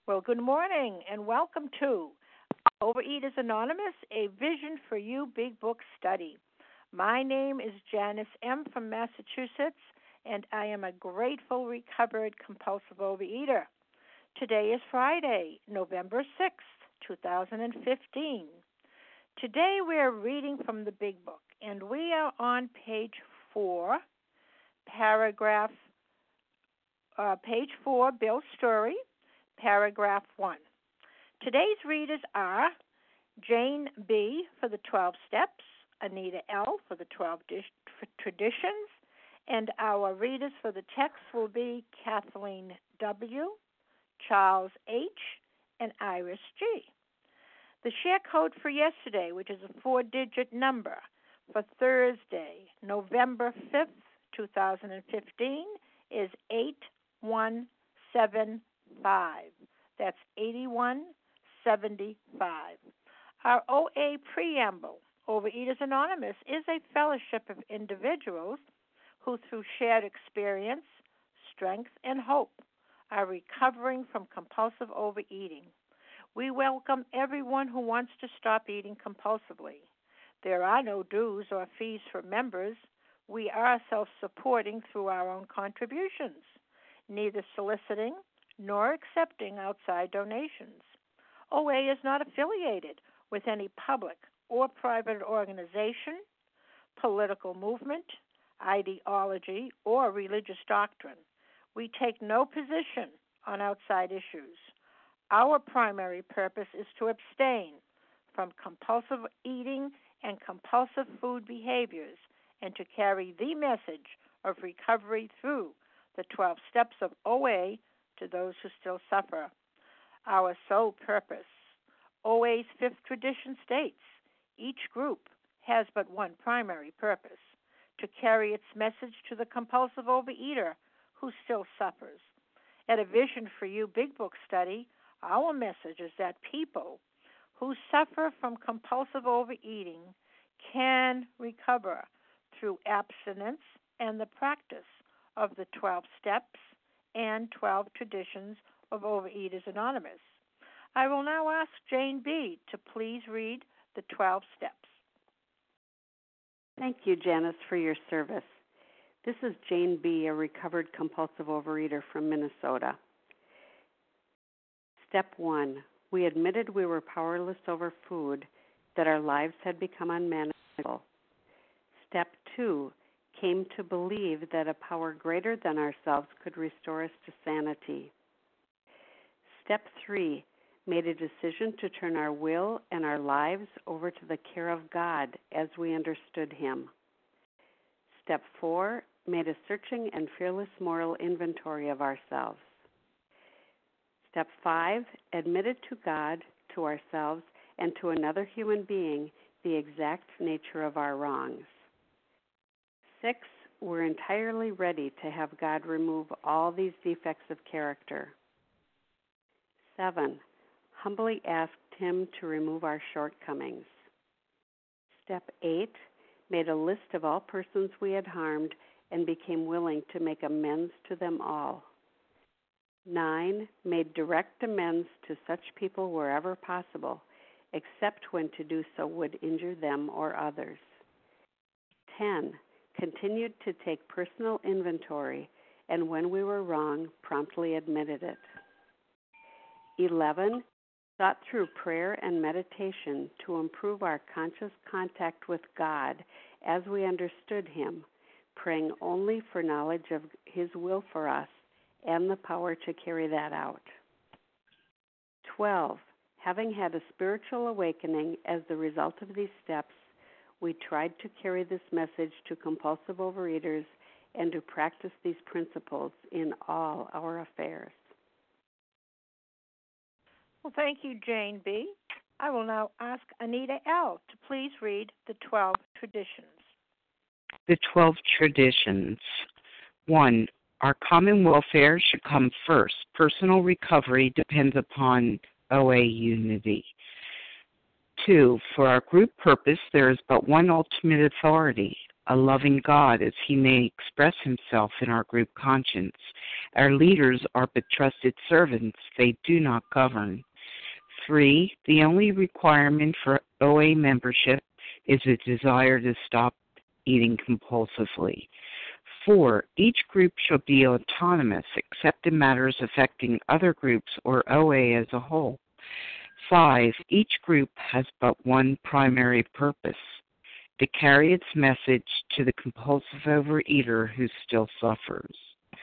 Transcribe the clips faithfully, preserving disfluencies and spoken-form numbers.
Well, good morning and welcome to Overeaters Anonymous, a Vision for You Big Book Study. My name is Janice M. from Massachusetts, and I am a grateful, recovered, compulsive overeater. Today is Friday, November sixth, two thousand fifteen. Today we are reading from the Big Book, and we are on page four, paragraph, uh, page four, Bill's story, paragraph one. Today's readers are Jane B. for the twelve Steps, Anita L. for the twelve dish, for Traditions, and our readers for the text will be Kathleen W., Charles H., and Iris G. The share code for yesterday, which is a four-digit number, for Thursday, November fifth, two thousand fifteen, is eight one seven five. That's eighty-one seventy-five. Our O A preamble, Overeaters Anonymous, is a fellowship of individuals who, through shared experience, strength, and hope, are recovering from compulsive overeating. We welcome everyone who wants to stop eating compulsively. There are no dues or fees for members. We are self-supporting through our own contributions, neither soliciting nor accepting outside donations. O A is not affiliated with any public or private organization, political movement, ideology, or religious doctrine. We take no position on outside issues. Our primary purpose is to abstain from compulsive eating and compulsive food behaviors and to carry the message of recovery through the twelve steps of O A to those who still suffer. Our sole purpose. O A's fifth tradition states, each group has but one primary purpose, to carry its message to the compulsive overeater who still suffers. At a Vision for You Big Book study, our message is that people who suffer from compulsive overeating can recover through abstinence and the practice of the twelve steps and twelve traditions of Overeaters Anonymous. I will now ask Jane B. to please read the twelve steps. Thank you, Janice, for your service. This is Jane B., a recovered compulsive overeater from Minnesota. Step one, we admitted we were powerless over food, that our lives had become unmanageable. Step two, came to believe that a power greater than ourselves could restore us to sanity. Step three, made a decision to turn our will and our lives over to the care of God as we understood Him. Step four, made a searching and fearless moral inventory of ourselves. Step five, admitted to God, to ourselves, and to another human being the exact nature of our wrongs. Six, we're entirely ready to have God remove all these defects of character. Seven, humbly asked Him to remove our shortcomings. Step eight, made a list of all persons we had harmed and became willing to make amends to them all. Nine, made direct amends to such people wherever possible, except when to do so would injure them or others. Ten, continued to take personal inventory, and when we were wrong, promptly admitted it. Eleven, sought through prayer and meditation to improve our conscious contact with God as we understood Him, praying only for knowledge of His will for us and the power to carry that out. Twelve, having had a spiritual awakening as the result of these steps, we tried to carry this message to compulsive overeaters and to practice these principles in all our affairs. Well, thank you, Jane B. I will now ask Anita L. to please read the twelve traditions. The twelve traditions. One, our common welfare should come first. Personal recovery depends upon O A unity. Two, for our group purpose, there is but one ultimate authority, a loving God as he may express himself in our group conscience. Our leaders are but trusted servants. They do not govern. Three, the only requirement for O A membership is a desire to stop eating compulsively. Four, each group shall be autonomous except in matters affecting other groups or O A as a whole. Five, each group has but one primary purpose, to carry its message to the compulsive overeater who still suffers.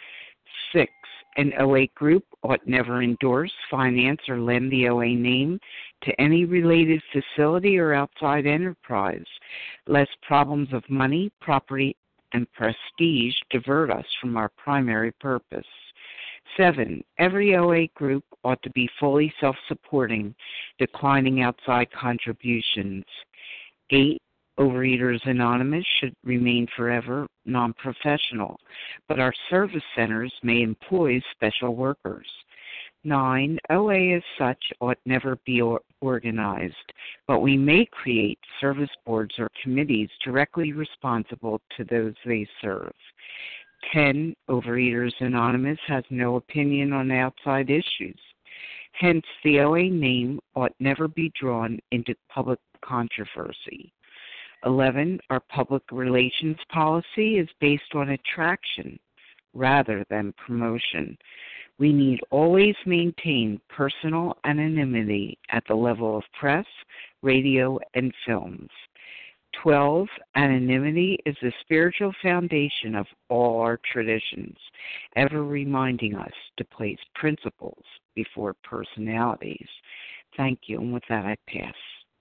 Six, an O A group ought never endorse, finance, or lend the O A name to any related facility or outside enterprise, lest problems of money, property, and prestige divert us from our primary purpose. Seven, every O A group ought to be fully self-supporting, declining outside contributions. Eight, Overeaters Anonymous should remain forever non-professional, but our service centers may employ special workers. Nine, O A as such ought never be or- organized, but we may create service boards or committees directly responsible to those they serve. Ten, Overeaters Anonymous has no opinion on outside issues. Hence, the O A name ought never be drawn into public controversy. Eleven, our public relations policy is based on attraction rather than promotion. We need always maintain personal anonymity at the level of press, radio, and films. Twelve, anonymity is the spiritual foundation of all our traditions, ever reminding us to place principles before personalities. Thank you, and with that I pass.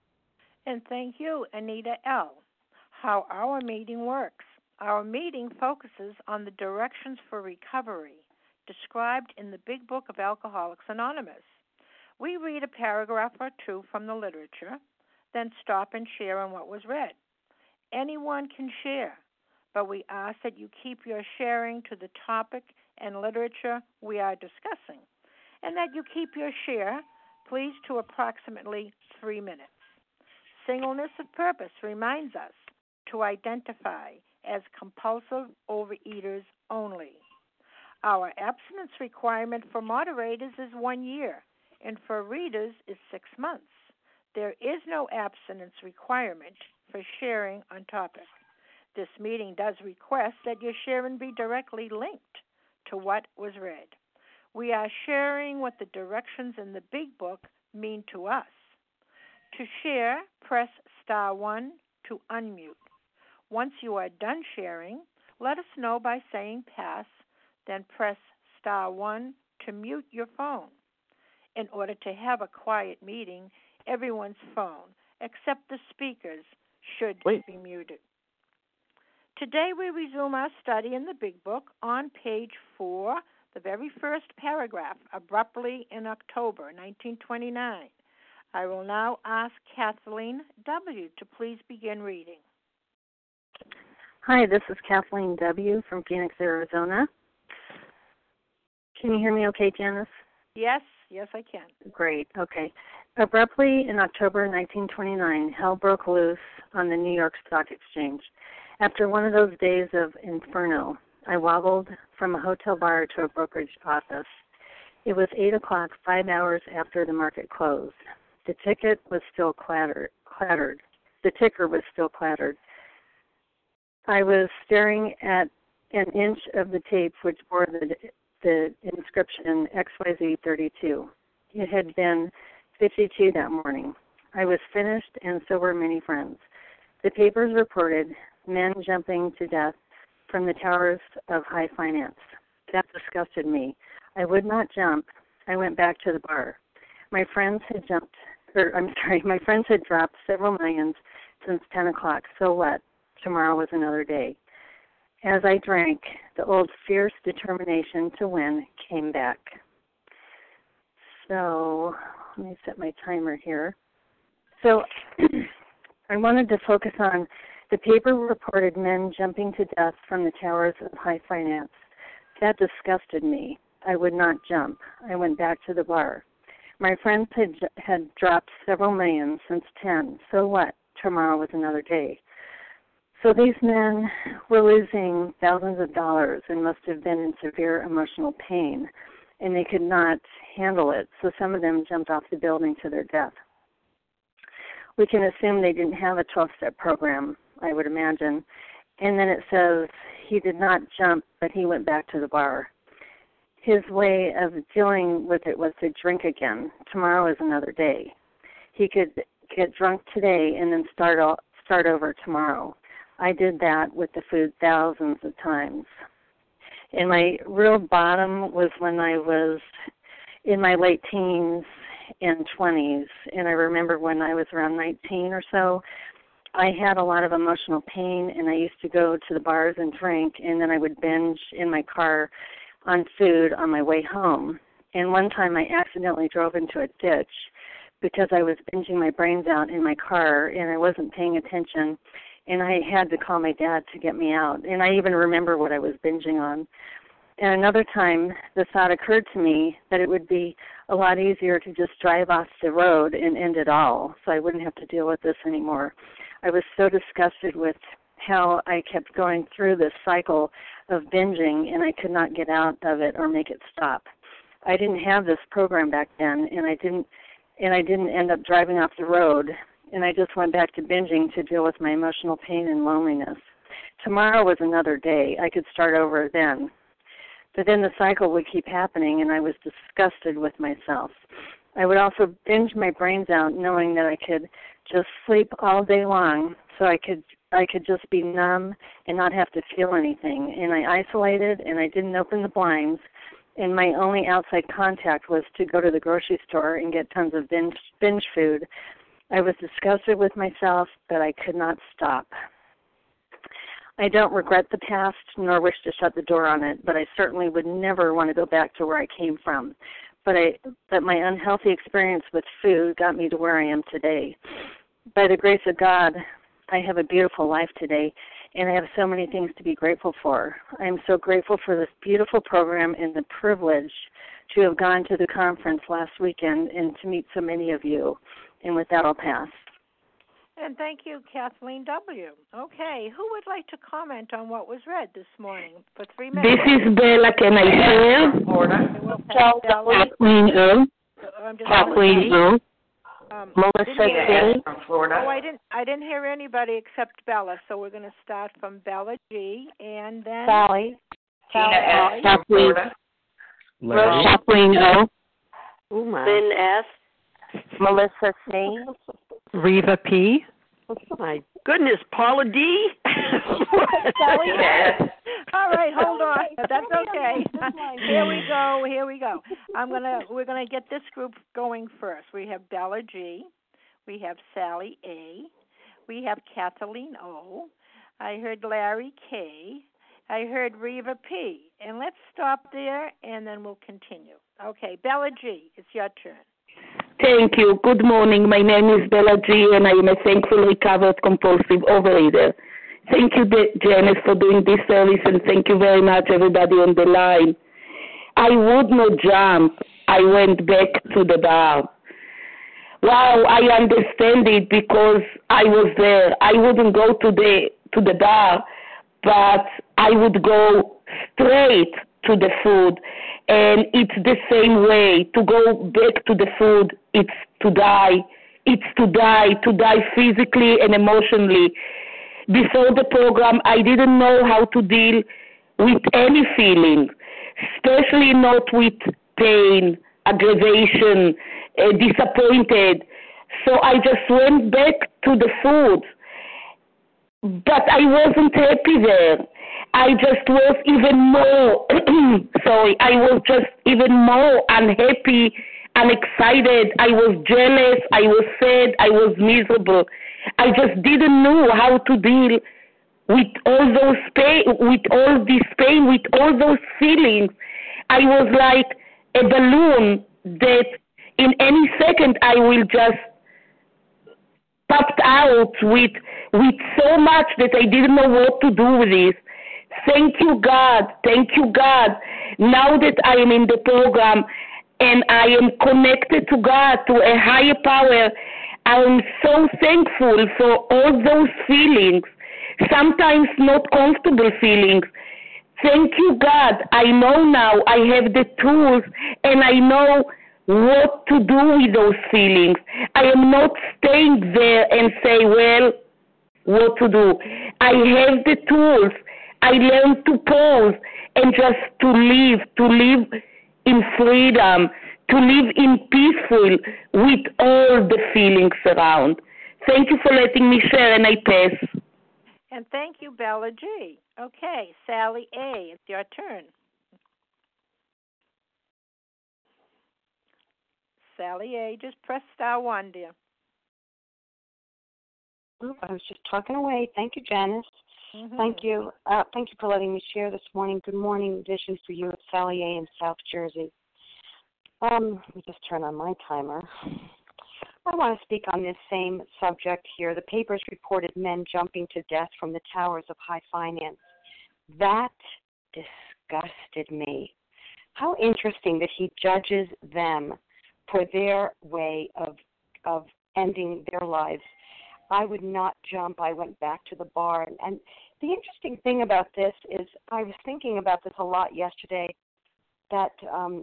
And thank you, Anita L. How our meeting works. Our meeting focuses on the directions for recovery described in the Big Book of Alcoholics Anonymous. We read a paragraph or two from the literature, then stop and share on what was read. Anyone can share, but we ask that you keep your sharing to the topic and literature we are discussing, and that you keep your share, please, to approximately three minutes. Singleness of purpose reminds us to identify as compulsive overeaters only. Our abstinence requirement for moderators is one year, and for readers is six months. There is no abstinence requirement for sharing on topic. This meeting does request that your sharing be directly linked to what was read. We are sharing what the directions in the Big Book mean to us. To share, press star one to unmute. Once you are done sharing, let us know by saying pass, then press star one to mute your phone. In order to have a quiet meeting, everyone's phone, except the speaker's, should Wait. be muted. Today we resume our study in the Big Book on page four, the very first paragraph, abruptly in October nineteen twenty-nine. I will now ask Kathleen W. to please begin reading. Hi, this is Kathleen W. from Phoenix, Arizona. Can you hear me okay, Janice? Yes, yes, I can. Great, okay. Abruptly in October nineteen twenty-nine, hell broke loose on the New York Stock Exchange. After one of those days of inferno, I wobbled from a hotel bar to a brokerage office. It was eight o'clock, five hours after the market closed. The ticket was still clattered, clattered. The ticker was still clattered. I was staring at an inch of the tape which bore the, the inscription X Y Z thirty-two. It had been fifty-two that morning. I was finished, and so were many friends. The papers reported men jumping to death from the towers of high finance. That disgusted me. I would not jump. I went back to the bar. My friends had jumped, or I'm sorry, my friends had dropped several millions since ten o'clock. So what? Tomorrow was another day. As I drank, the old fierce determination to win came back. So let me set my timer here. So I wanted to focus on the paper reported men jumping to death from the towers of high finance. That disgusted me. I would not jump. I went back to the bar. My friends had had dropped several million since ten. So what? Tomorrow was another day. So these men were losing thousands of dollars and must have been in severe emotional pain, and they could not handle it, so some of them jumped off the building to their death. We can assume they didn't have a twelve-step program, I would imagine. And then it says he did not jump, but he went back to the bar. His way of dealing with it was to drink again. Tomorrow is another day. He could get drunk today and then start all, start over tomorrow. I did that with the food thousands of times. And my real bottom was when I was in my late teens and twenties. And I remember when I was around nineteen or so, I had a lot of emotional pain, and I used to go to the bars and drink, and then I would binge in my car on food on my way home. And one time I accidentally drove into a ditch because I was binging my brains out in my car, and I wasn't paying attention, and I had to call my dad to get me out. And I even remember what I was binging on. And another time, the thought occurred to me that it would be a lot easier to just drive off the road and end it all, so I wouldn't have to deal with this anymore. I was so disgusted with how I kept going through this cycle of binging, and I could not get out of it or make it stop. I didn't have this program back then, and I didn't, and I didn't end up driving off the road, and I just went back to binging to deal with my emotional pain and loneliness. Tomorrow was another day. I could start over then. But then the cycle would keep happening, and I was disgusted with myself. I would also binge my brains out, knowing that I could just sleep all day long, so I could I could just be numb and not have to feel anything. And I isolated, and I didn't open the blinds, and my only outside contact was to go to the grocery store and get tons of binge, binge food. I was disgusted with myself, but I could not stop. I don't regret the past nor wish to shut the door on it, but I certainly would never want to go back to where I came from. But I, but my unhealthy experience with food got me to where I am today. By the grace of God, I have a beautiful life today, and I have so many things to be grateful for. I am so grateful for this beautiful program and the privilege to have gone to the conference last weekend and to meet so many of you. And with that, I'll pass. And thank you, Kathleen W. Okay, who would like to comment on what was read this morning for three minutes? This is Bella. Can I share? Kathleen O. Kathleen O. Um, Melissa K. From Florida. Oh, I didn't. I didn't hear anybody except Bella. So we're going to start from Bella G. and then Sally. Tina S. from Kathleen. Florida. Kathleen O. Oh my. Lynn S. Melissa C. Reva P. Oh my goodness, Paula D. Sally. All right, hold on. That's okay. Here we go. Here we go. I'm gonna. We're gonna get this group going first. We have Bella G. We have Sally A. We have Kathleen O. I heard Larry K. I heard Reva P. And let's stop there, and then we'll continue. Okay, Bella G. It's your turn. Thank you. Good morning. My name is Bella G, and I am a thankful recovered compulsive overeater. Thank you, Janice, for doing this service, and thank you very much, everybody on the line. I would not jump. I went back to the bar. Wow, I understand it because I was there. I wouldn't go to the to the bar, but I would go straight to the food. And it's the same way. To go back to the food, it's to die. It's to die, to die physically and emotionally. Before the program, I didn't know how to deal with any feeling, especially not with pain, aggravation, uh, disappointed. So I just went back to the food. But I wasn't happy there. I just was even more, sorry, I was just even more unhappy, unexcited. I was jealous, I was sad, I was miserable. I just didn't know how to deal with all those pain, with all this pain, with all those feelings. I was like a balloon that in any second I will just popped out with with so much that I didn't know what to do with this. Thank you, God. Thank you, God. Now that I am in the program and I am connected to God, to a higher power, I am so thankful for all those feelings, sometimes not comfortable feelings. Thank you, God. I know now I have the tools and I know what to do with those feelings. I am not staying there and say, well, what to do. I have the tools. I learned to pause and just to live, to live in freedom, to live in peaceful with all the feelings around. Thank you for letting me share, and I pass. And thank you, Bella G. Okay, Sally A., it's your turn. Sally A., just press star one, dear. I was just talking away. Thank you, Janice. Mm-hmm. Thank you. Uh, thank you for letting me share this morning. Good morning, Vision for you. It's Sally A. in South Jersey. Um, let me just turn on my timer. I want to speak on this same subject here. The papers reported men jumping to death from the towers of high finance. That disgusted me. How interesting that he judges them for their way of of ending their lives. I would not jump. I went back to the bar. And the interesting thing about this is I was thinking about this a lot yesterday, that, um,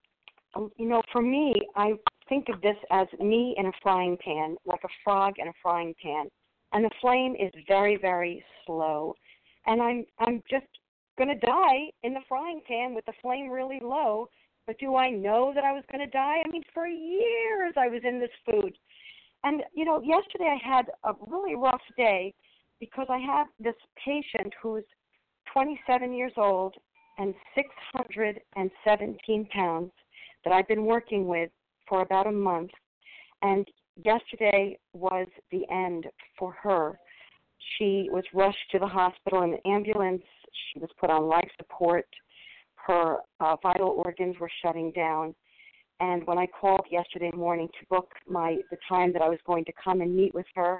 you know, for me, I think of this as me in a frying pan, like a frog in a frying pan. And the flame is very, very slow. And I'm I'm just going to die in the frying pan with the flame really low. But do I know that I was going to die? I mean, for years I was in this food. And, you know, yesterday I had a really rough day because I have this patient who's twenty-seven years old and six hundred seventeen pounds that I've been working with for about a month. And yesterday was the end for her. She was rushed to the hospital in an ambulance. She was put on life support. Her uh, vital organs were shutting down. And when I called yesterday morning to book my the time that I was going to come and meet with her,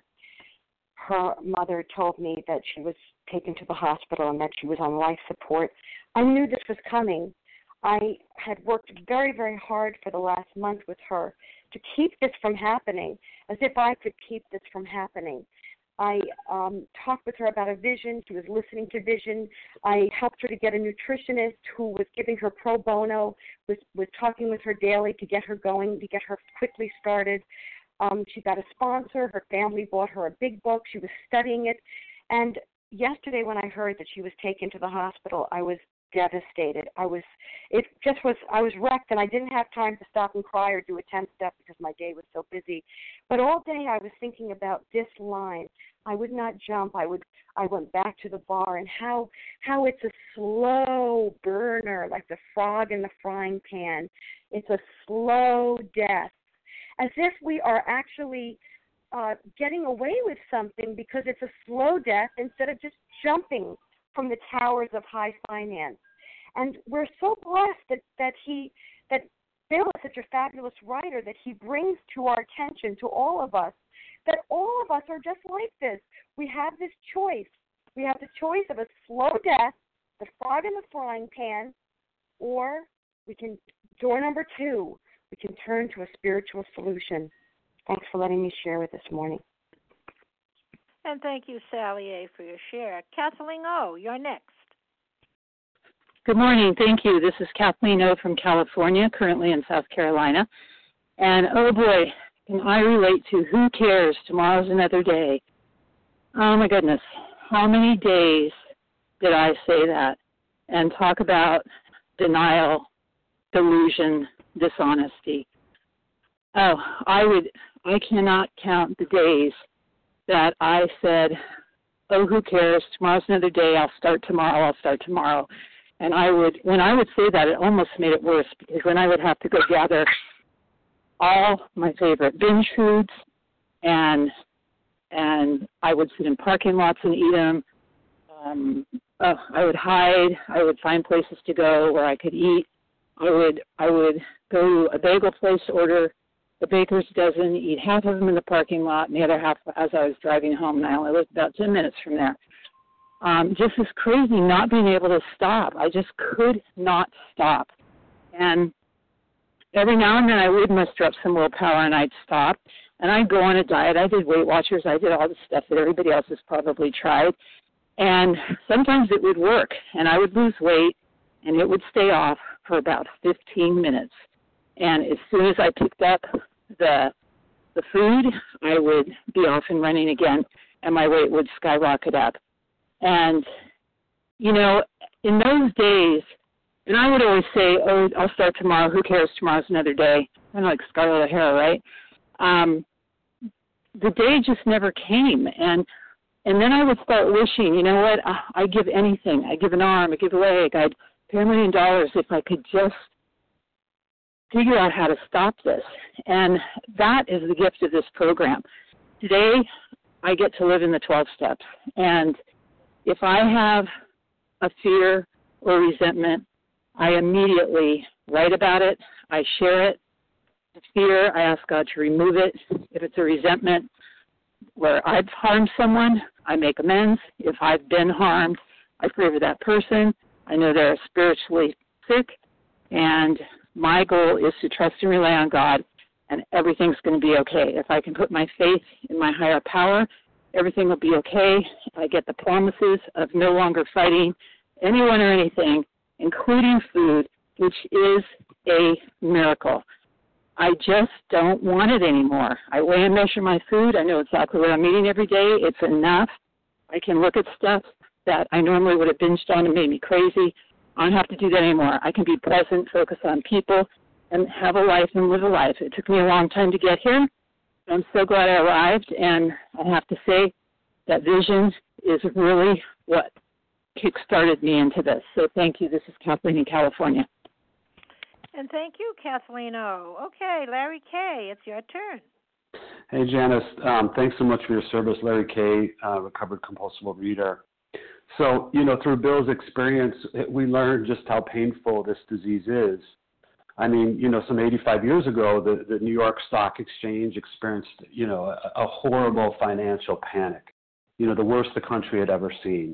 her mother told me that she was taken to the hospital and that she was on life support. I knew this was coming. I had worked very, very hard for the last month with her to keep this from happening, as if I could keep this from happening. I um, talked with her about a vision. She was listening to vision. I helped her to get a nutritionist who was giving her pro bono, was, was talking with her daily to get her going, to get her quickly started. Um, she got a sponsor. Her family bought her a big book. She was studying it. And yesterday when I heard that she was taken to the hospital, I was devastated. I was, it just was, I was wrecked, and I didn't have time to stop and cry or do a ten step because my day was so busy. But all day I was thinking about this line. I would not jump. I would, I went back to the bar, and how, how it's a slow burner, like the frog in the frying pan. It's a slow death, as if we are actually uh, getting away with something because it's a slow death instead of just jumping from the towers of high finance. And we're so blessed that, that he, that Bill is such a fabulous writer, that he brings to our attention, to all of us, that all of us are just like this. We have this choice. We have the choice of a slow death, the frog in the frying pan, or we can, door number two, we can turn to a spiritual solution. Thanks for letting me share with this morning. And thank you, Sally A., for your share. Kathleen O., you're next. Good morning. Thank you. This is Kathleen O. from California, currently in South Carolina. And, oh, boy, can I relate to who cares? Tomorrow's another day. Oh, my goodness. How many days did I say that and talk about denial, delusion, dishonesty? Oh, I would, I cannot count the days that I said, oh, who cares? Tomorrow's another day. I'll start tomorrow. I'll start tomorrow. And I would, when I would say that, it almost made it worse because then I would have to go gather all my favorite binge foods, and and I would sit in parking lots and eat them. Um, uh, I would hide. I would find places to go where I could eat. I would I would go to a bagel place, order the baker's dozen, eat half of them in the parking lot, and the other half as I was driving home, and I only lived about ten minutes from there. Um, just this crazy not being able to stop. I just could not stop. And every now and then I would muster up some willpower and I'd stop. And I'd go on a diet. I did Weight Watchers. I did all the stuff that everybody else has probably tried. And sometimes it would work, and I would lose weight, and it would stay off for about fifteen minutes. And as soon as I picked up the the food, I would be off and running again, and my weight would skyrocket up. And, you know, in those days, and I would always say, oh, I'll start tomorrow. Who cares? Tomorrow's another day. Kind of like Scarlett O'Hara, right? Um, the day just never came. And and then I would start wishing, you know what, I, I'd give anything. I'd give an arm. I'd give a leg. I'd pay a million dollars if I could just figure out how to stop this. And that is the gift of this program. Today, I get to live in the twelve steps. And if I have a fear or resentment, I immediately write about it. I share it. The fear, I ask God to remove it. If it's a resentment where I've harmed someone, I make amends. If I've been harmed, I pray for that person. I know they're spiritually sick, and my goal is to trust and rely on God, and everything's going to be okay. If I can put my faith in my higher power, everything will be okay. I get the promises of no longer fighting anyone or anything, including food, which is a miracle. I just don't want it anymore. I weigh and measure my food. I know exactly what I'm eating every day. It's enough. I can look at stuff that I normally would have binged on and made me crazy. I don't have to do that anymore. I can be present, focus on people, and have a life and live a life. It took me a long time to get here. I'm so glad I arrived, and I have to say that vision is really what kick-started me into this. So thank you. This is Kathleen in California. And thank you, Kathleen O. Okay, Larry K., it's your turn. Hey, Janice. Um, thanks so much for your service. Larry K., uh, recovered compulsive overeater. So, you know, through Bill's experience, we learned just how painful this disease is. I mean, you know, some eighty-five years ago, the, the New York Stock Exchange experienced, you know, a, a horrible financial panic, you know, the worst the country had ever seen.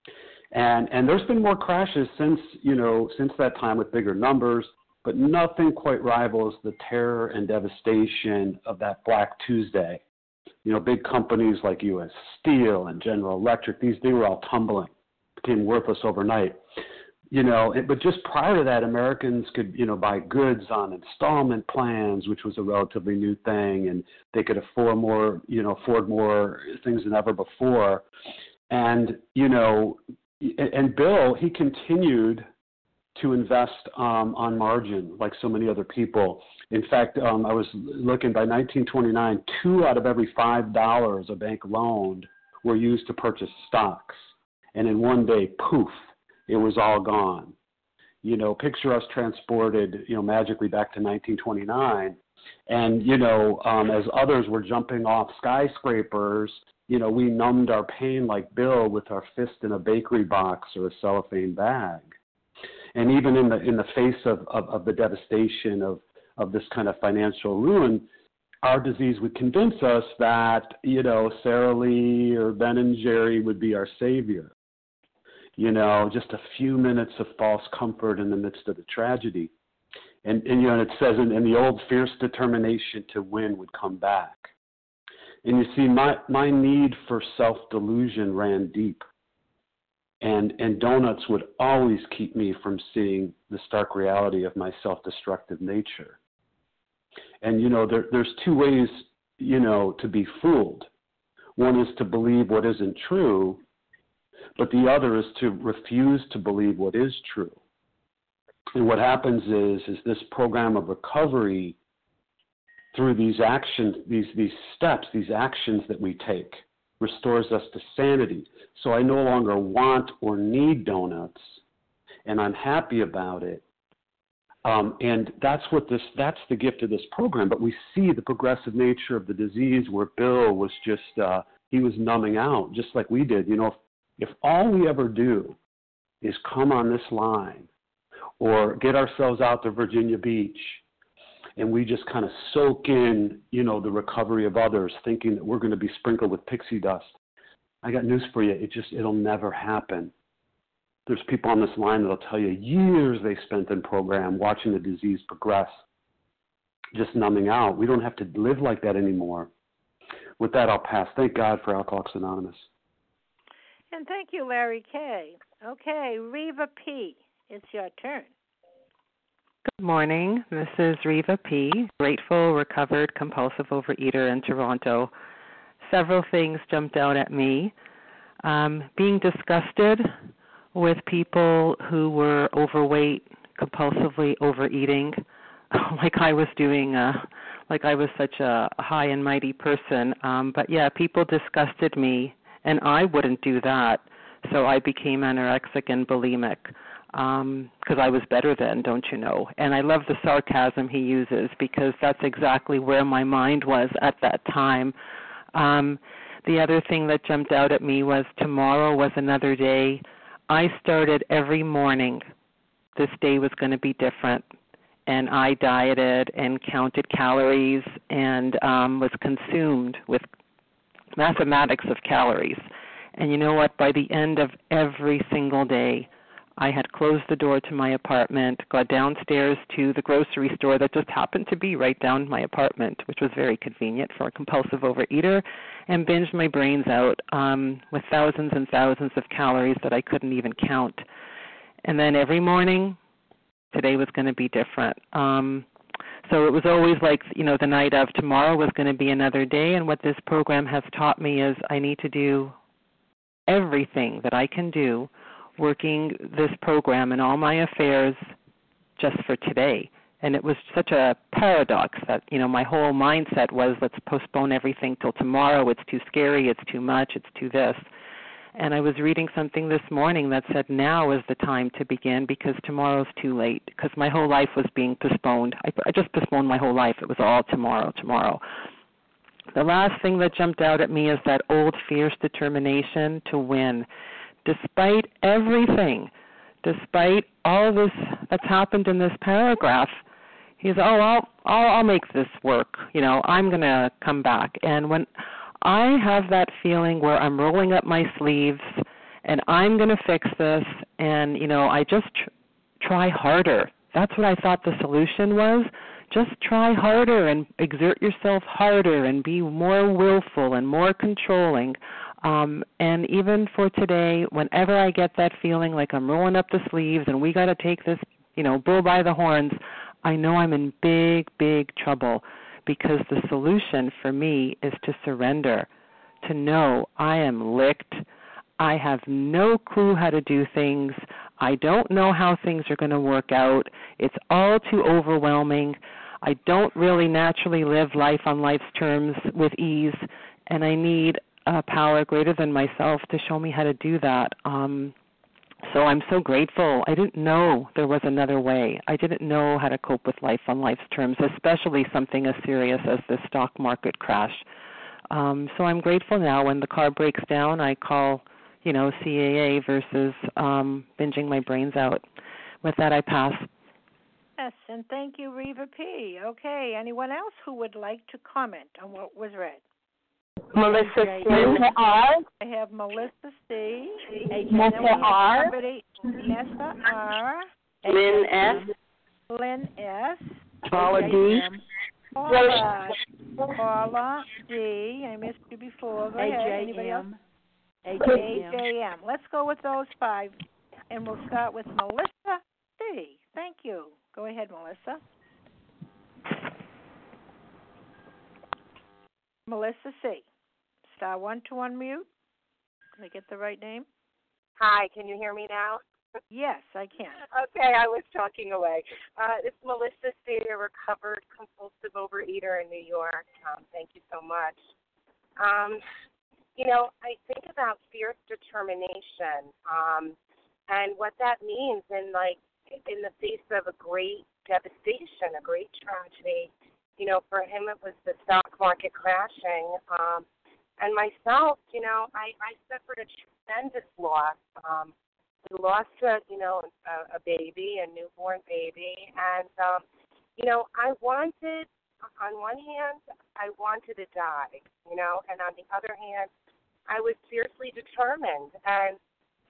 And and there's been more crashes since, you know, since that time with bigger numbers, but nothing quite rivals the terror and devastation of that Black Tuesday. You know, big companies like U S Steel and General Electric, these they were all tumbling, became worthless overnight. You know, but just prior to that, Americans could, you know, buy goods on installment plans, which was a relatively new thing, and they could afford more, you know, afford more things than ever before. And, you know, and Bill, he continued to invest um, on margin like so many other people. In fact, um, I was looking by nineteen twenty-nine, two out of every five dollars a bank loaned were used to purchase stocks. And in one day, poof, it was all gone. You know, picture us transported, you know, magically back to nineteen twenty-nine. And, you know, um, as others were jumping off skyscrapers, you know, we numbed our pain like Bill with our fist in a bakery box or a cellophane bag. And even in the in the face of, of, of the devastation of, of this kind of financial ruin, our disease would convince us that, you know, Sara Lee or Ben and Jerry would be our savior. You know, just a few minutes of false comfort in the midst of the tragedy. And, and you know, and it says, in, in the old fierce determination to win would come back. And you see, my, my need for self-delusion ran deep. And, and donuts would always keep me from seeing the stark reality of my self-destructive nature. And, you know, there, there's two ways, you know, to be fooled. One is to believe what isn't true, but the other is to refuse to believe what is true. And what happens is, is this program of recovery, through these actions, these, these steps, these actions that we take, restores us to sanity. So I no longer want or need donuts, and I'm happy about it. Um, and that's what this, that's the gift of this program. But we see the progressive nature of the disease where Bill was just, uh, he was numbing out, just like we did. You know, if, if all we ever do is come on this line or get ourselves out to Virginia Beach and we just kind of soak in, you know, the recovery of others, thinking that we're going to be sprinkled with pixie dust, I got news for you. It just, it'll never happen. There's people on this line that'll tell you years they spent in program watching the disease progress. just numbing out. We don't have to live like that anymore. With that, I'll pass. Thank God for Alcoholics Anonymous. And thank you, Larry K. Okay, Reva P., it's your turn. Good morning. This is Reva P., grateful, recovered, compulsive overeater in Toronto. Several things jumped out at me. Um, being disgusted with people who were overweight, compulsively overeating, like I was doing, uh, like I was such a high and mighty person. Um, but yeah, people disgusted me, and I wouldn't do that. So I became anorexic and bulimic because um, I was better then, don't you know? And I love the sarcasm he uses because that's exactly where my mind was at that time. Um, the other thing that jumped out at me was tomorrow was another day. I started every morning. This day was going to be different. And I dieted and counted calories and um, was consumed with mathematics of calories. And you know what? By the end of every single day, I had closed the door to my apartment, got downstairs to the grocery store that just happened to be right down my apartment, which was very convenient for a compulsive overeater, and binged my brains out um, with thousands and thousands of calories that I couldn't even count. And then every morning, today was going to be different. Um, so it was always like, you know, the night of tomorrow was going to be another day, and what this program has taught me is I need to do everything that I can do working this program and all my affairs just for today. And it was such a paradox that, you know, my whole mindset was let's postpone everything till tomorrow. It's too scary. It's too much. It's too this. And I was reading something this morning that said now is the time to begin because tomorrow's too late because my whole life was being postponed. I, I just postponed my whole life. It was all tomorrow, tomorrow. The last thing that jumped out at me is that old fierce determination to win. Despite everything, despite all this that's happened in this paragraph, he's, oh, I'll, I'll, I'll make this work. You know, I'm going to come back. And when I have that feeling where I'm rolling up my sleeves and I'm going to fix this and, you know, I just tr- try harder. That's what I thought the solution was. Just try harder and exert yourself harder and be more willful and more controlling. Um, and even for today, whenever I get that feeling like I'm rolling up the sleeves and we got to take this, you know, bull by the horns, I know I'm in big, big trouble because the solution for me is to surrender, to know I am licked. I have no clue how to do things. I don't know how things are going to work out. It's all too overwhelming. I don't really naturally live life on life's terms with ease, and I need a power greater than myself to show me how to do that. Um, so I'm so grateful. I didn't know there was another way. I didn't know how to cope with life on life's terms, especially something as serious as the stock market crash. Um, so I'm grateful now when the car breaks down, I call, you know, C A A versus um, binging my brains out. With that, I pass. Yes, and thank you, Reva P. Okay, anyone else who would like to comment on what was read? Melissa C. R. I have Melissa C. Melissa R. Nessa R. Lynn S. Lynn S. Paula D. Paula, Paula D. I missed you before. Go ahead. Anybody else? A J M. Let's go with those five, and we'll start with Melissa C. Thank you. Go ahead, Melissa. Melissa C. Star one to unmute. Did I get the right name? Hi, can you hear me now? Yes, I can. Okay, I was talking away. Uh, it's Melissa C., a recovered compulsive overeater in New York. Um, thank you so much. Um, you know, I think about fierce determination um, and what that means in, like, in the face of a great devastation, a great tragedy. You know, for him it was the stock market crashing. Um, and myself, you know, I, I suffered a tremendous loss. Um, we lost, a, you know, a, a baby, a newborn baby. And, um, you know, I wanted, on one hand, I wanted to die, you know, and on the other hand, I was fiercely determined. And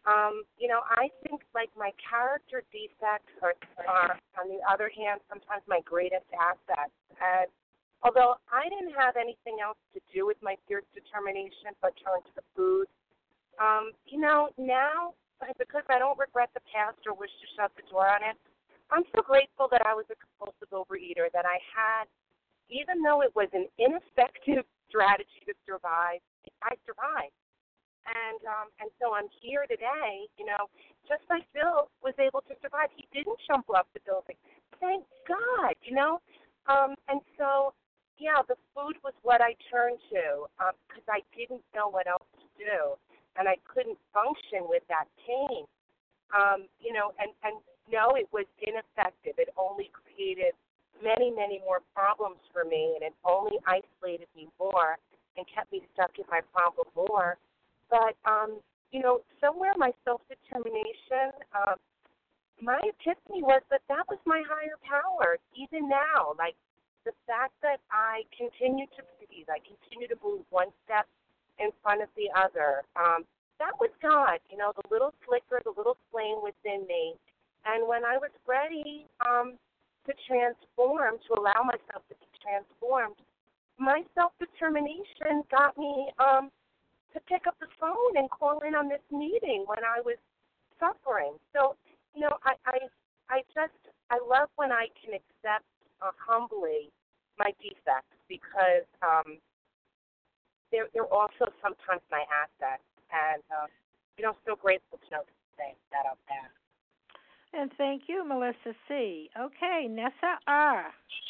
Um, you know, I think like my character defects are, are, on the other hand, sometimes my greatest assets. And although I didn't have anything else to do with my fierce determination but turn to the food, um, you know, now, because I don't regret the past or wish to shut the door on it, I'm so grateful that I was a compulsive overeater, that I had, even though it was an ineffective strategy to survive, I survived. And um, and so I'm here today, you know, just like Bill was able to survive. He didn't jump off the building. Thank God, you know. Um, and so, yeah, the food was what I turned to because um, I didn't know what else to do. And I couldn't function with that pain. Um, you know, and, and no, it was ineffective. It only created many, many more problems for me, and it only isolated me more and kept me stuck in my problem more. But, um, you know, somewhere my self-determination, uh, my epiphany was that that was my higher power, even now. Like, the fact that I continue to breathe, I continue to move one step in front of the other, um, that was God, you know, the little flicker, the little flame within me. And when I was ready um, to transform, to allow myself to be transformed, my self-determination got me um, to pick up the phone and call in on this meeting when I was suffering. So, you know, I I, I just, I love when I can accept uh, humbly my defects because um, they're, they're also sometimes my assets. And, uh, you know, so grateful to know that out there. And thank you, Melissa C. Okay, Nessa R.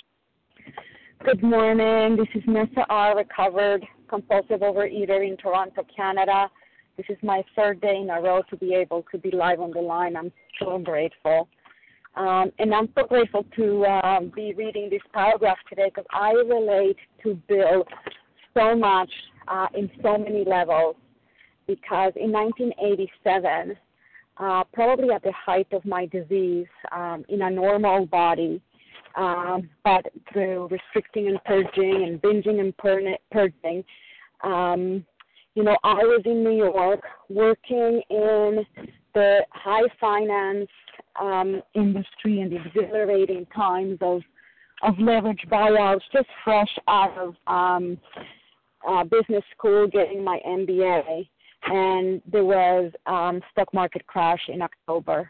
Good morning. This is Nessa R., recovered compulsive overeater in Toronto, Canada. This is my third day in a row to be able to be live on the line. I'm so grateful. Um, and I'm so grateful to uh, be reading this paragraph today because I relate to Bill so much uh, in so many levels because in nineteen eighty-seven, uh, probably at the height of my disease, um, in a normal body, Um, but through restricting and purging and binging and pur- purging, um, you know, I was in New York working in the high finance um, industry and the exhilarating times of, of leverage buyouts, just fresh out of um, uh, business school, getting my M B A, and there was um, stock market crash in October.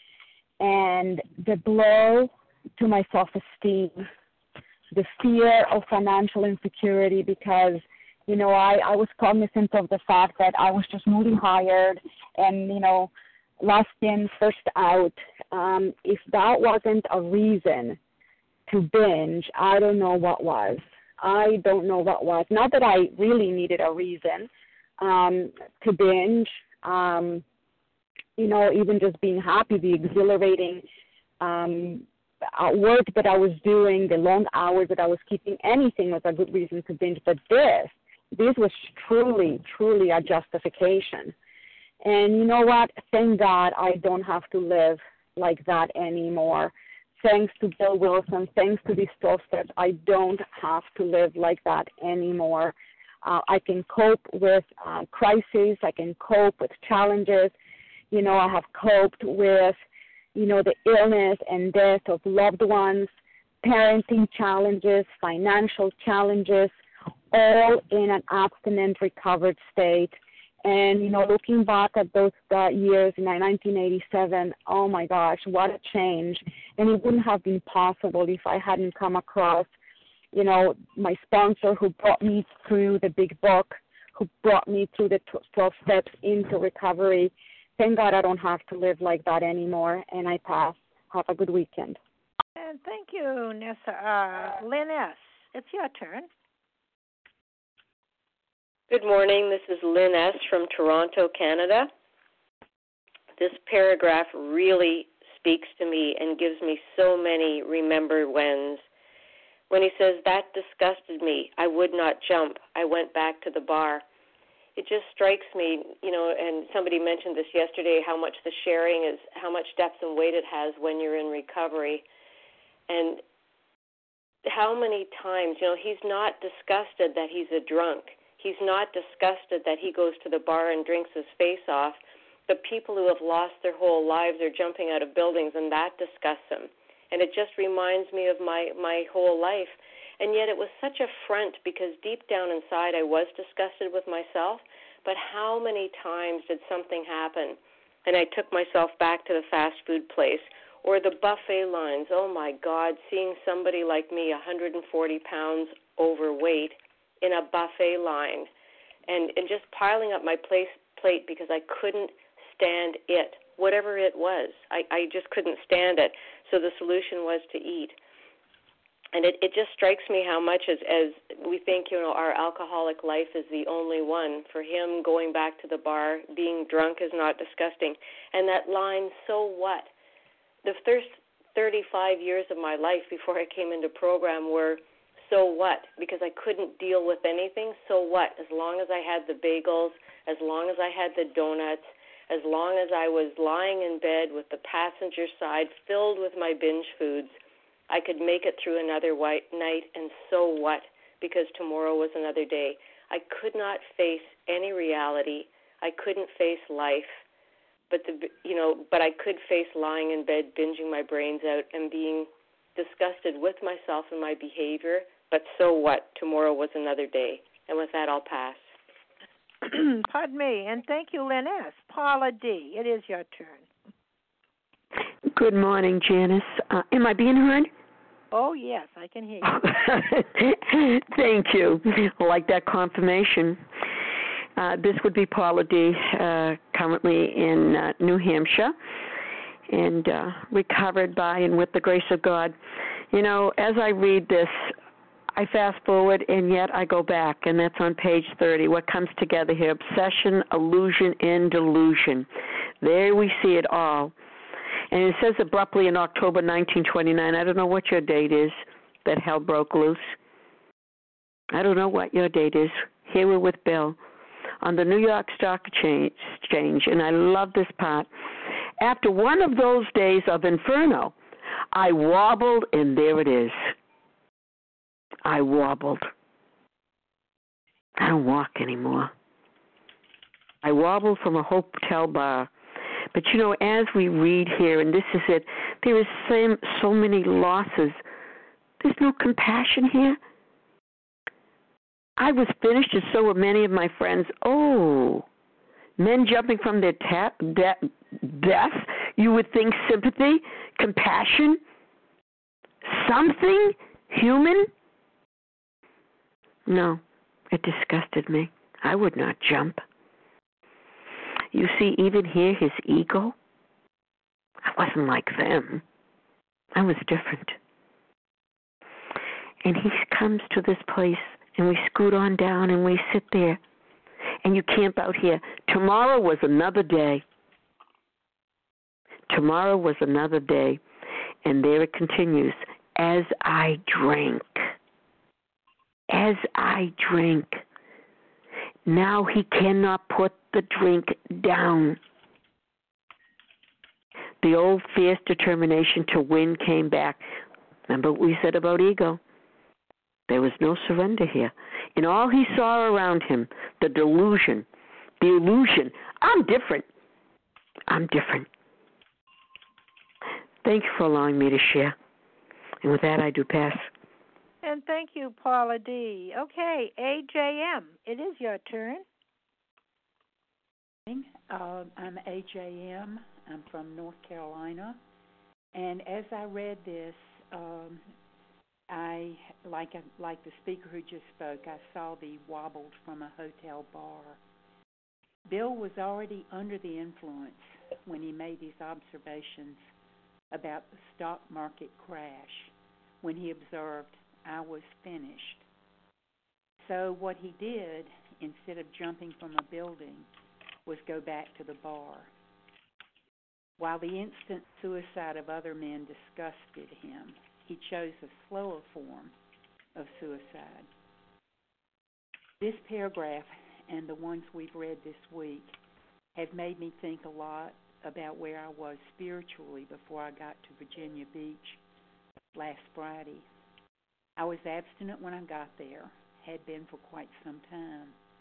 And the blow to my self-esteem, the fear of financial insecurity because, you know, I, I was cognizant of the fact that I was just newly hired and, you know, last in, first out. Um, if that wasn't a reason to binge, I don't know what was. I don't know what was. Not that I really needed a reason um, to binge, um, you know, even just being happy, the exhilarating um at work that I was doing, the long hours that I was keeping, anything was a good reason to binge. But this, this was truly, truly a justification. And you know what? Thank God I don't have to live like that anymore. Thanks to Bill Wilson, thanks to these twelve steps, I don't have to live like that anymore. Uh, I can cope with uh, crises. I can cope with challenges. You know, I have coped with you know, the illness and death of loved ones, parenting challenges, financial challenges, all in an abstinent, recovered state. And, you know, looking back at those uh, years in nineteen eighty-seven, oh, my gosh, what a change. And it wouldn't have been possible if I hadn't come across, you know, my sponsor who brought me through the big book, who brought me through the twelve steps into recovery. Thank God I don't have to live like that anymore, and I pass. Have a good weekend. And thank you, Nessa. Uh, Lynn S., it's your turn. Good morning. This is Lynn S. from Toronto, Canada. This paragraph really speaks to me and gives me so many remember whens. When he says, that disgusted me, I would not jump, I went back to the bar. It just strikes me, you know, and somebody mentioned this yesterday, how much the sharing is, how much depth and weight it has when you're in recovery. And how many times, you know, he's not disgusted that he's a drunk. He's not disgusted that he goes to the bar and drinks his face off the people who have lost their whole lives are jumping out of buildings, and that disgusts them. And it just reminds me of my, my whole life. And yet it was such a front because deep down inside I was disgusted with myself, but how many times did something happen and I took myself back to the fast food place or the buffet lines? Oh, my God, seeing somebody like me, one hundred forty pounds overweight, in a buffet line and, and just piling up my place, plate because I couldn't stand it, whatever it was. I, I just couldn't stand it. So the solution was to eat. And it, it just strikes me how much as, as we think, you know, our alcoholic life is the only one. For him, going back to the bar, being drunk is not disgusting. And that line, so what? The first thirty-five years of my life before I came into program were, so what? Because I couldn't deal with anything, so what? As long as I had the bagels, as long as I had the donuts, as long as I was lying in bed with the passenger side filled with my binge foods, I could make it through another white night, and so what? Because tomorrow was another day. I could not face any reality. I couldn't face life, but the you know, but I could face lying in bed, binging my brains out, and being disgusted with myself and my behavior. But so what? Tomorrow was another day. And with that, I'll pass. Pardon me, and thank you, Lynn S. Paula D., it is your turn. Good morning, Janice. Uh, am I being heard? Oh, yes, I can hear you. Thank you. I like that confirmation. Uh, this would be Paula D., uh, currently in uh, New Hampshire, and uh, recovered by and with the grace of God. You know, as I read this, I fast forward, and yet I go back, and that's on page thirty. What comes together here? Obsession, illusion, and delusion. There we see it all. And it says abruptly in October nineteen twenty-nine, I don't know what your date is, that hell broke loose. I don't know what your date is. Here we're with Bill on the New York Stock Exchange, and I love this part. After one of those days of inferno, I wobbled, and there it is. I wobbled. I don't walk anymore. I wobbled from a hotel bar. But, you know, as we read here, and this is it, there is so, so many losses. There's no compassion here. I was finished, and so were many of my friends. Oh, men jumping from their ta- de- death, you would think sympathy, compassion, something human? No, it disgusted me. I would not jump. You see, even here, his ego, I wasn't like them. I was different. And he comes to this place, and we scoot on down, and we sit there, and you camp out here. Tomorrow was another day. Tomorrow was another day. And there it continues. As I drank. As I drank. Now he cannot put the drink down. The old fierce determination to win came back. Remember what we said about ego? There was no surrender here. In all he saw around him, the delusion, the illusion, I'm different. I'm different. Thank you for allowing me to share. And with that, I do pass. And thank you, Paula D. Okay, A J M, it is your turn. Uh, I'm A J M. I'm from North Carolina. And as I read this, um, I like like the speaker who just spoke, I saw the wobbled from a hotel bar. Bill was already under the influence when he made these observations about the stock market crash, when he observed, I was finished. So what he did, instead of jumping from a building, was go back to the bar. While the instant suicide of other men disgusted him, he chose a slower form of suicide. This paragraph and the ones we've read this week have made me think a lot about where I was spiritually before I got to Virginia Beach last Friday. I was abstinent when I got there, had been for quite some time.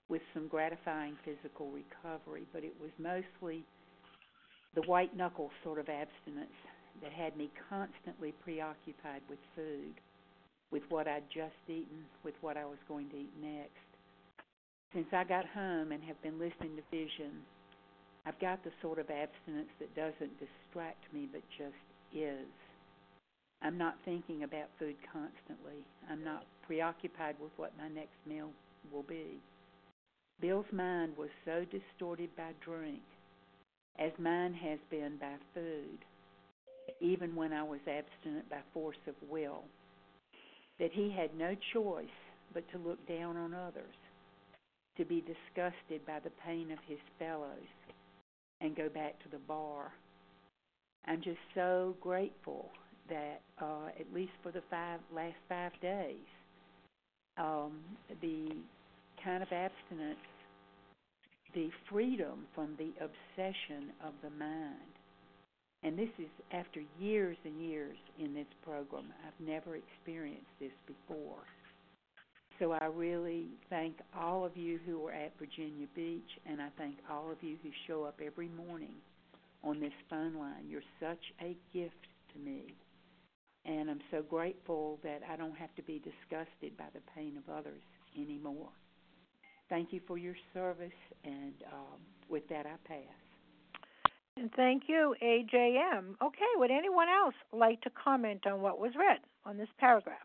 with some gratifying physical recovery, but it was mostly the white knuckle sort of abstinence that had me constantly preoccupied with food, with what I'd just eaten, with what I was going to eat next. Since I got home and have been listening to Vision, I've got the sort of abstinence that doesn't distract me but just is. I'm not thinking about food constantly. I'm not preoccupied with what my next meal will be. Bill's mind was so distorted by drink, as mine has been by food, even when I was abstinent by force of will, that he had no choice but to look down on others, to be disgusted by the pain of his fellows, and go back to the bar. I'm just so grateful that uh, at least for the five last five days, um, the kind of abstinence, the freedom from the obsession of the mind. And this is after years and years in this program. I've never experienced this before. So I really thank all of you who are at Virginia Beach, and I thank all of you who show up every morning on this phone line. You're such a gift to me. And I'm so grateful that I don't have to be disgusted by the pain of others anymore. Thank you for your service, and um, with that, I pass. And thank you, A J M. Okay, would anyone else like to comment on what was read on this paragraph?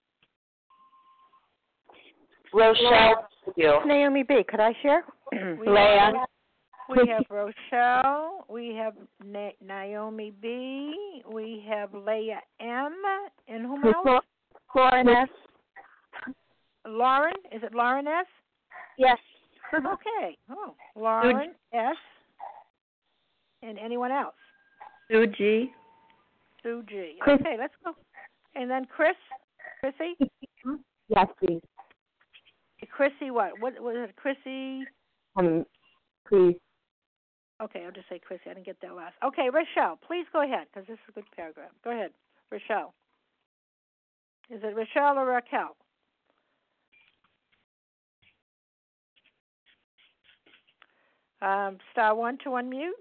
Rochelle. Naomi B., could I share? We Leah. Have, we have Rochelle. We have Na- Naomi B. We have Leah M. And whom else? Lauren S. Lauren? Is it Lauren S.? Yes. Okay. Oh, Lauren S. And anyone else? Sue G. Sue G. Okay, let's go. And then Chris? Chrissy? Yes, please. Chrissy what? What was it? Chrissy? Um, please. Okay, I'll just say Chrissy. I didn't get that last. Okay, Rochelle, please go ahead, because this is a good paragraph. Go ahead, Rochelle. Is it Rochelle or Raquel? Um, star one to unmute.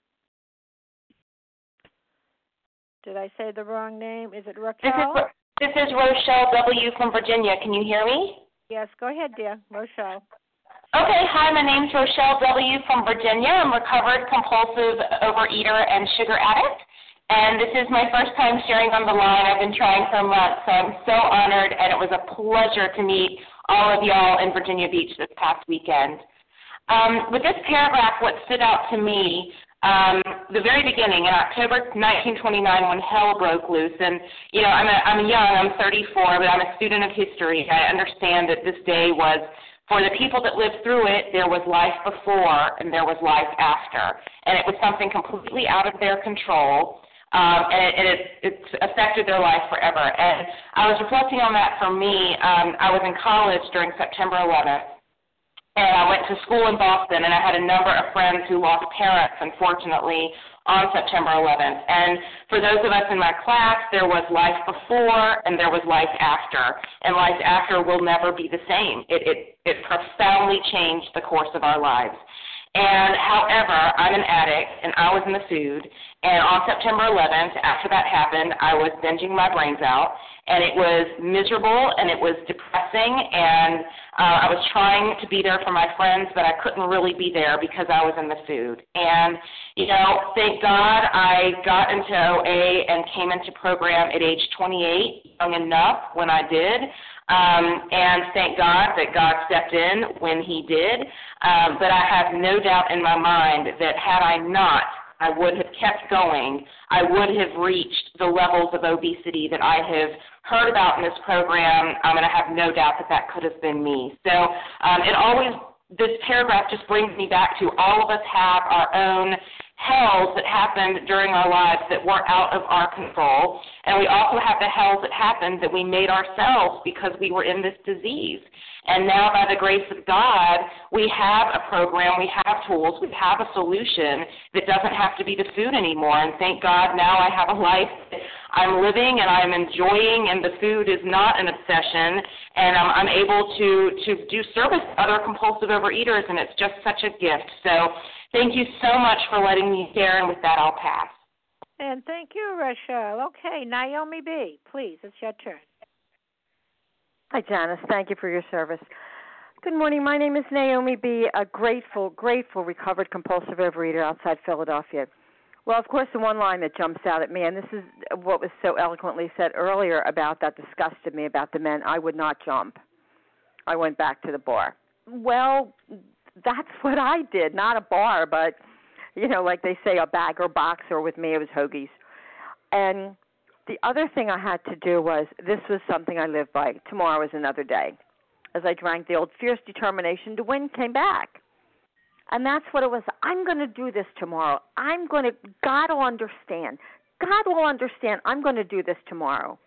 Did I say the wrong name? Is it Raquel? This is, this is Rochelle W. from Virginia. Can you hear me? Yes, go ahead, dear. Rochelle. Okay, hi, my name's Rochelle W. from Virginia. I'm a recovered compulsive overeater and sugar addict, and this is my first time sharing on the line. I've been trying for months, so I'm so honored, and it was a pleasure to meet all of y'all in Virginia Beach this past weekend. Um, with this paragraph, what stood out to me, um, the very beginning, in October nineteen twenty-nine, when hell broke loose, and, you know, I'm, a, I'm young, I'm thirty-four, but I'm a student of history. I understand that this day was, for the people that lived through it, there was life before and there was life after, and it was something completely out of their control, um, and, it, and it, it affected their life forever. And I was reflecting on that for me. Um, I was in college during September eleventh. And I went to school in Boston, and I had a number of friends who lost parents, unfortunately, on September eleventh. And for those of us in my class, there was life before and there was life after. And life after will never be the same. It, it, it profoundly changed the course of our lives. And however, I'm an addict, and I was in the food. And on September eleventh, after that happened, I was binging my brains out. And it was miserable, and it was depressing, and uh, I was trying to be there for my friends, but I couldn't really be there because I was in the food. And, you know, thank God I got into O A and came into program at age twenty-eight, young enough when I did. Um, and thank God that God stepped in when he did. Um, but I have no doubt in my mind that had I not, I would have kept going, I would have reached the levels of obesity that I have heard about in this program, um, and I have no doubt that that could have been me. So um, it always, this paragraph just brings me back to all of us have our own hells that happened during our lives that were out of our control, and we also have the hells that happened that we made ourselves because we were in this disease. And now, by the grace of God, we have a program, we have tools, we have a solution that doesn't have to be the food anymore. And thank God now I have a life that I'm living and I'm enjoying, and the food is not an obsession, and I'm, I'm able to, to do service to other compulsive overeaters, and it's just such a gift. So thank you so much for letting me share, and with that, I'll pass. And thank you, Rochelle. Okay, Naomi B., please, it's your turn. Hi, Janice. Thank you for your service. Good morning. My name is Naomi B., a grateful, grateful recovered compulsive overeater outside Philadelphia. Well, of course, the one line that jumps out at me, and this is what was so eloquently said earlier about that disgusted me about the men, I would not jump. I went back to the bar. Well, that's what I did, not a bar, but, you know, like they say, a bag or box, or with me it was hoagies. And the other thing I had to do was, this was something I lived by. Tomorrow is another day. As I drank, the old fierce determination to win came back. And that's what it was. I'm going to do this tomorrow. I'm going to, God will understand. God will understand. I'm going to do this tomorrow.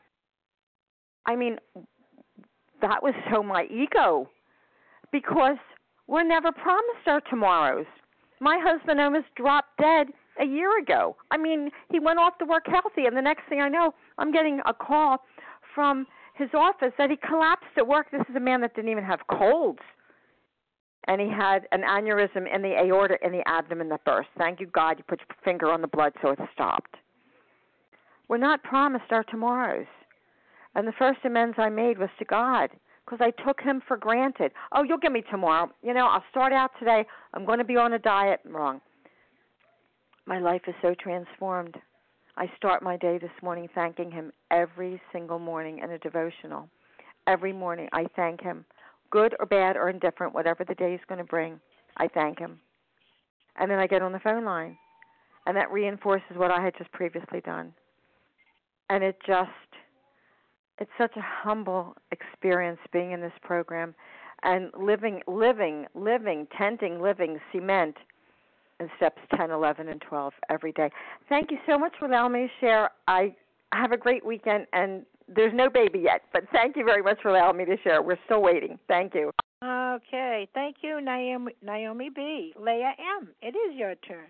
I mean, that was so my ego, because we're never promised our tomorrows. My husband almost dropped dead a year ago. I mean, he went off to work healthy, and the next thing I know, I'm getting a call from his office that he collapsed at work. This is a man that didn't even have colds, and he had an aneurysm in the aorta in the abdomen that burst. Thank you, God, you put your finger on the blood so it stopped. We're not promised our tomorrows, and the first amends I made was to God, because I took him for granted. Oh, you'll get me tomorrow. You know, I'll start out today. I'm going to be on a diet. Wrong. My life is so transformed. I start my day this morning thanking him every single morning in a devotional. Every morning I thank him, good or bad or indifferent, whatever the day is going to bring, I thank him. And then I get on the phone line, and that reinforces what I had just previously done. And it just, it's such a humble experience being in this program and living, living, living, tenting, living, cement, in steps ten, eleven, and twelve every day. Thank you so much for allowing me to share. I have a great weekend, and there's no baby yet, but thank you very much for allowing me to share. We're still waiting. Thank you. Okay. Thank you, Naomi, Naomi B. Leah M., it is your turn.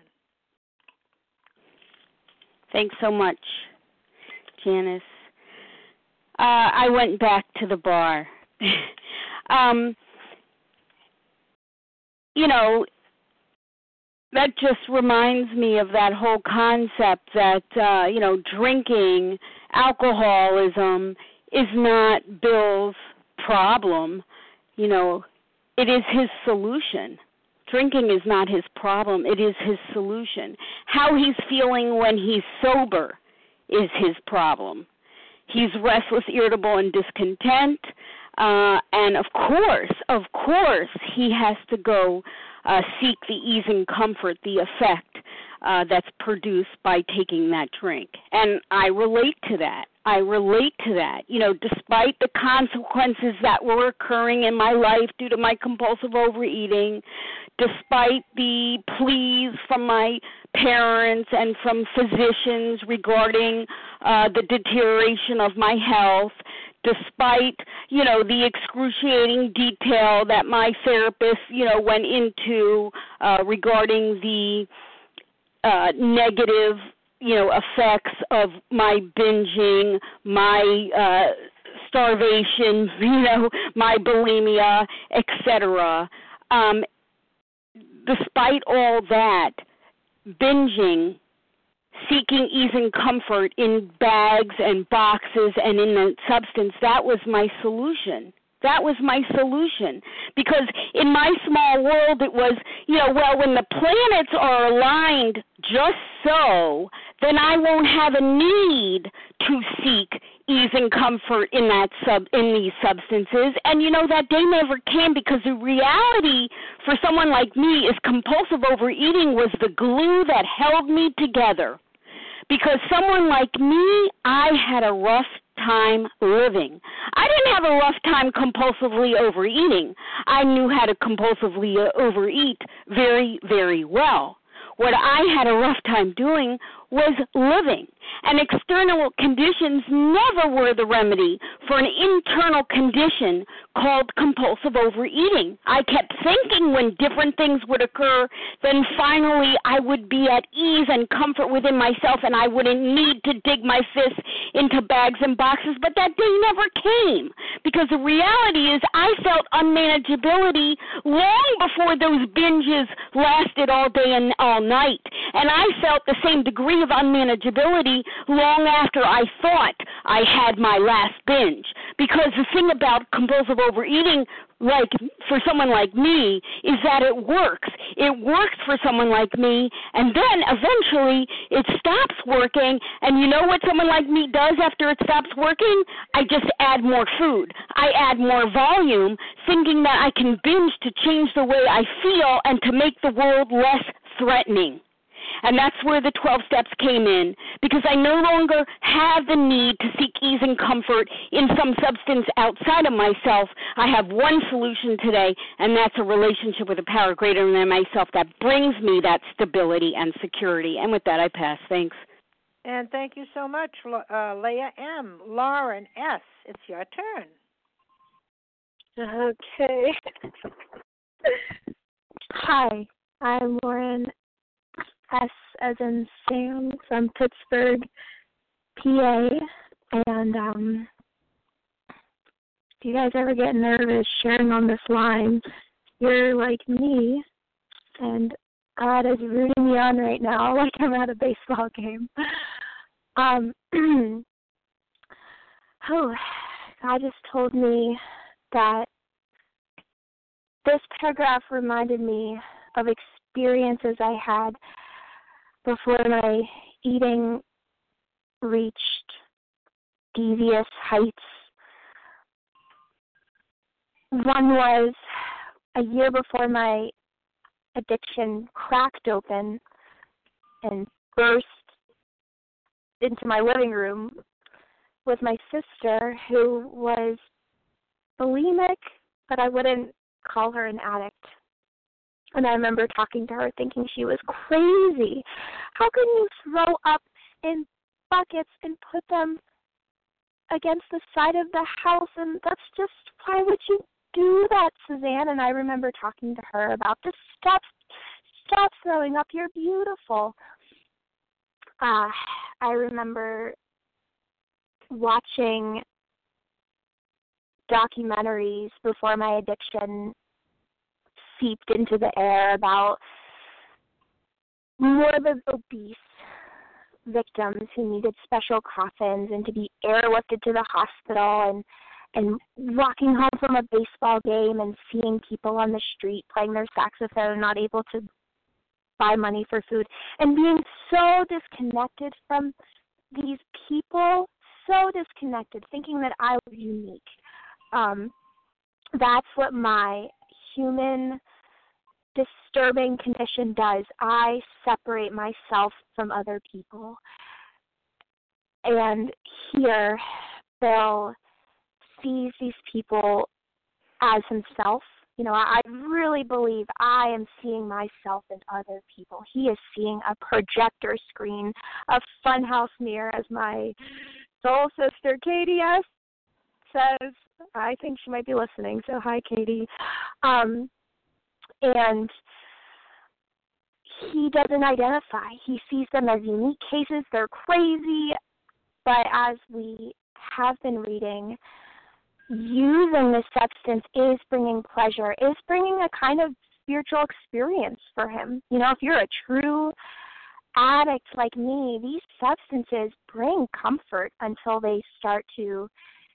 Thanks so much, Janice. Uh, I went back to the bar. um, you know, that just reminds me of that whole concept that, uh, you know, drinking, alcoholism is not Bill's problem. You know, it is his solution. Drinking is not his problem. It is his solution. How he's feeling when he's sober is his problem. He's restless, irritable, and discontent. Uh, and, of course, of course, he has to go Uh, seek the ease and comfort, the effect uh, that's produced by taking that drink. And I relate to that. I relate to that. You know, despite the consequences that were occurring in my life due to my compulsive overeating, despite the pleas from my parents and from physicians regarding uh, the deterioration of my health, despite, you know, the excruciating detail that my therapist, you know, went into uh, regarding the uh, negative, you know, effects of my binging, my uh, starvation, you know, my bulimia, et cetera. Um, despite all that, binging, seeking ease and comfort in bags and boxes and in the substance, that was my solution. That was my solution. Because in my small world it was, you know, well, when the planets are aligned just so, then I won't have a need to seek ease and comfort in that sub in these substances. And you know, that day never came, because the reality for someone like me is compulsive overeating was the glue that held me together. Because someone like me, I had a rough time living. I didn't have a rough time compulsively overeating. I knew how to compulsively overeat very, very well. What I had a rough time doing was living. And external conditions never were the remedy for an internal condition called compulsive overeating. I kept thinking when different things would occur, then finally I would be at ease and comfort within myself, and I wouldn't need to dig my fists into bags and boxes. But that day never came, because the reality is I felt unmanageability long before those binges lasted all day and all night. And I felt the same degree of unmanageability long after I thought I had my last binge. Because the thing about compulsive overeating, like for someone like me, is that it works. It works for someone like me, and then eventually it stops working. And you know what someone like me does after it stops working? I just add more food. I add more volume, thinking that I can binge to change the way I feel and to make the world less threatening. And that's where the twelve steps came in, because I no longer have the need to seek ease and comfort in some substance outside of myself. I have one solution today, and that's a relationship with a power greater than myself that brings me that stability and security. And with that, I pass. Thanks. And thank you so much, uh, Leah M. Lauren S., it's your turn. Okay. Hi, I'm Lauren S. as in Sam from Pittsburgh, P A. And um, if you guys ever get nervous sharing on this line, you're like me, and God is rooting me on right now like I'm at a baseball game. Um, oh, God just told me that this paragraph reminded me of experiences I had before my eating reached devious heights. One was a year before my addiction cracked open and burst into my living room with my sister, who was bulimic, but I wouldn't call her an addict. And I remember talking to her thinking she was crazy. How can you throw up in buckets and put them against the side of the house? And that's just, why would you do that, Suzanne? And I remember talking to her about this. Stop, stop throwing up. You're beautiful. Uh, I remember watching documentaries before my addiction seeped into the air about morbid obese victims who needed special coffins and to be airlifted to the hospital, and and walking home from a baseball game and seeing people on the street playing their saxophone, not able to buy money for food, and being so disconnected from these people, so disconnected, thinking that I was unique. Um, that's what my human disturbing condition does. I separate myself from other people. And here, Bill sees these people as himself. You know, I really believe I am seeing myself in other people. He is seeing a projector screen, a funhouse mirror, as my soul sister Katie S. says. I think she might be listening, so hi, Katie. Um, and he doesn't identify. He sees them as unique cases. They're crazy. But as we have been reading, using this substance is bringing pleasure, is bringing a kind of spiritual experience for him. You know, if you're a true addict like me, these substances bring comfort until they start to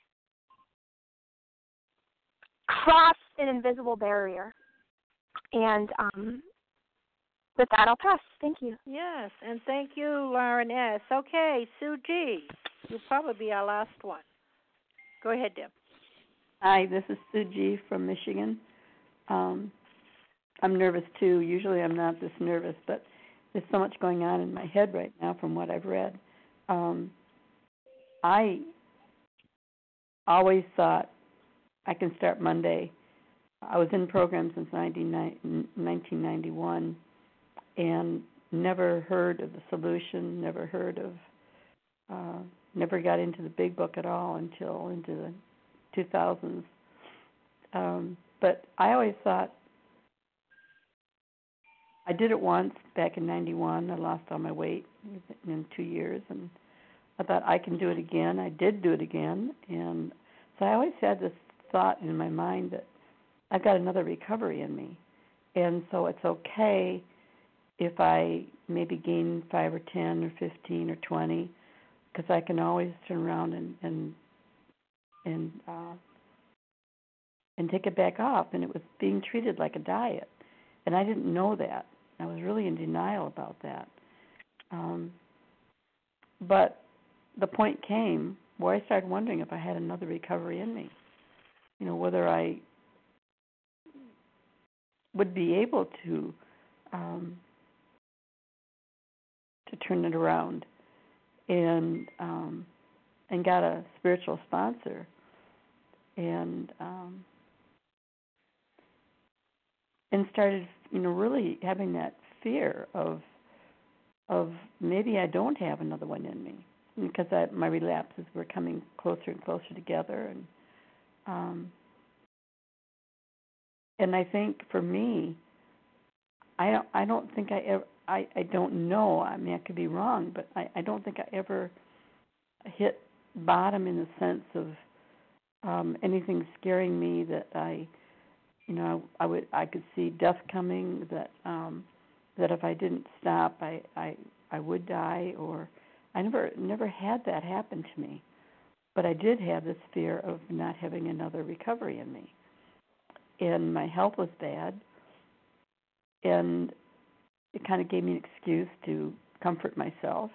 cross an invisible barrier. And um, with that, I'll pass. Thank you. Yes, and thank you, Lauren S. Okay, Sue G. You'll probably be our last one. Go ahead, Deb. Hi, this is Sue G. from Michigan. Um, I'm nervous, too. Usually I'm not this nervous, but there's so much going on in my head right now from what I've read. Um, I always thought I can start Monday. I was in program since nineteen ninety-one, and never heard of the solution, never heard of, uh, never got into the big book at all until into the two thousands. Um, but I always thought, I did it once back in ninety-one. I lost all my weight in two years, and I thought I can do it again. I did do it again, and so I always had this thought in my mind that I've got another recovery in me, and so it's okay if I maybe gain five or ten or fifteen or twenty, because I can always turn around and and and uh, and take it back off. And it was being treated like a diet, and I didn't know that. I was really in denial about that. Um, but the point came where I started wondering if I had another recovery in me. You know, whether I would be able to um, to turn it around, and um, and got a spiritual sponsor, and um, and started, you know, really having that fear of of maybe I don't have another one in me, because I, my relapses were coming closer and closer together, and um, and I think for me, I don't I don't think I ever I, I don't know. I mean, I could be wrong, but I, I don't think I ever hit bottom in the sense of um, anything scaring me that I, you know, I, I would I could see death coming. That um, that if I didn't stop, I, I I would die. Or I never never had that happen to me, but I did have this fear of not having another recovery in me, and my health was bad, and it kind of gave me an excuse to comfort myself.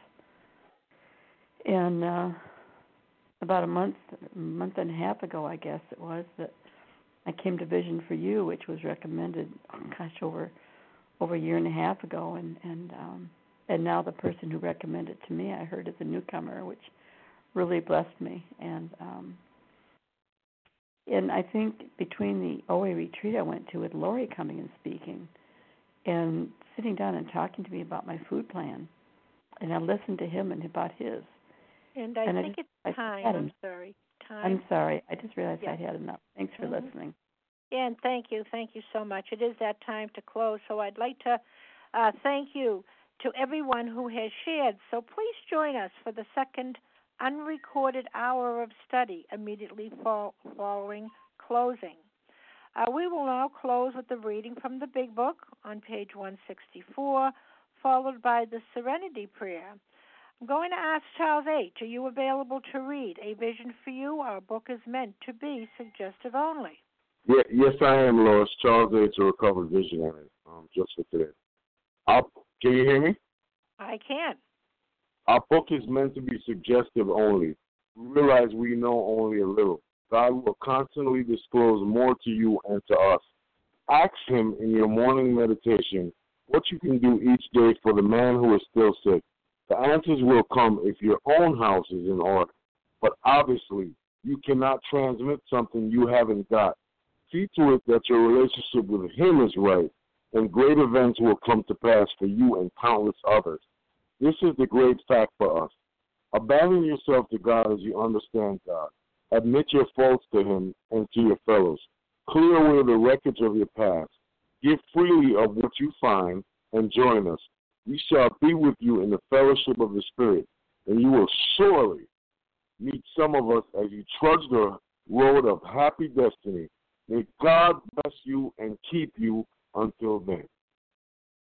And uh, about a month, a month and a half ago, I guess it was, that I came to Vision for You, which was recommended, oh gosh, over over a year and a half ago, and and um, and now the person who recommended it to me, I heard, is a newcomer, which really blessed me. And um, and I think between the O A retreat I went to with Lori coming and speaking, and sitting down and talking to me about my food plan, and I listened to him and about his. And I and think I just, it's time. I'm sorry. Time. I'm sorry. I just realized Yes. I had enough. Thanks for Mhm. listening. Yeah, and thank you. Thank you so much. It is that time to close, so I'd like to uh, thank you to everyone who has shared. So please join us for the second unrecorded hour of study immediately fo- following closing. Uh, we will now close with the reading from the Big Book on page one sixty-four, followed by the Serenity Prayer. I'm going to ask Charles H., are you available to read A Vision for You? Our book is meant to be suggestive only. Yeah, yes, I am, Lois. Charles H., a recovered visionary, um, just for today. Our, can you hear me? I can. Our book is meant to be suggestive only. We realize we know only a little. God will constantly disclose more to you and to us. Ask Him in your morning meditation what you can do each day for the man who is still sick. The answers will come if your own house is in order. But obviously, you cannot transmit something you haven't got. See to it that your relationship with Him is right, and great events will come to pass for you and countless others. This is the great fact for us. Abandon yourself to God as you understand God. Admit your faults to Him and to your fellows. Clear away the wreckage of your past. Give freely of what you find and join us. We shall be with you in the fellowship of the Spirit, and you will surely meet some of us as you trudge the road of happy destiny. May God bless you and keep you until then.